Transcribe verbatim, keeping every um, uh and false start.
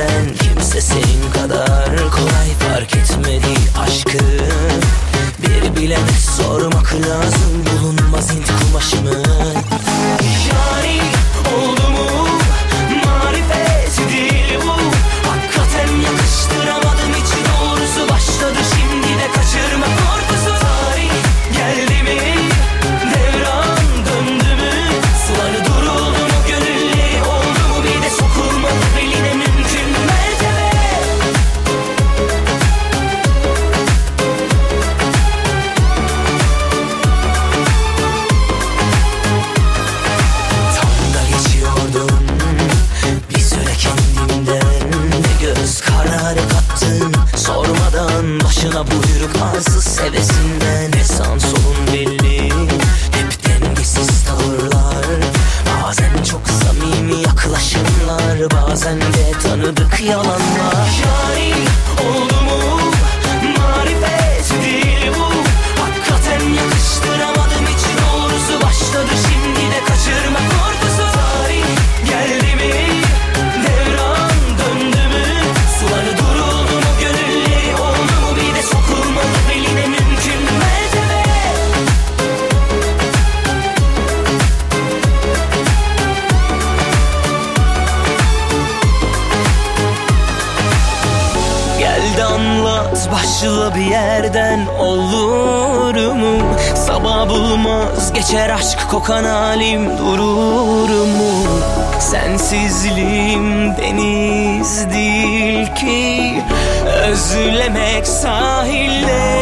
yerden kimse senin kadar kolay fark etmedi aşkı. Bir bilene sormak lazım bulunmaz Hint kumaşımı. Yani oldu mu marifet değil bu, hakikaten yakıştıramadım hiç, doğrusu başladı şimdi de kaçırma korkusu. Tarih geldi mi, devran döndü mü, suları duruldu mu, gönülleri oldu mu, bir de sokulmadı beline mümkün mertebe. Tam da geçiyordum bir süre kendimden, ne göz kararı kattın sormadan, başına buyruk arsız hevesinden. Ne sağın solun belli, hep dengesiz tavırlar, bazen çok samimi yaklaşımlar, bazen de tanıdık yalanlar. Yani oldu mu marifet değil bu, hakikaten yakıştıramadım hiç, doğrusu başladı şimdi de kaçırma korkusu. Tarih geldi mi, devran döndü mü, suları duruldu mu, gönülleri oldu mu, bir de sokulmadı beline mümkün mertebe. Gel de anlat başla bir yerden, olur mu? Sabah bulmaz geçer aşk kokan halim, durur mu? Sensizliğim deniz değil ki, özlemek sahilde.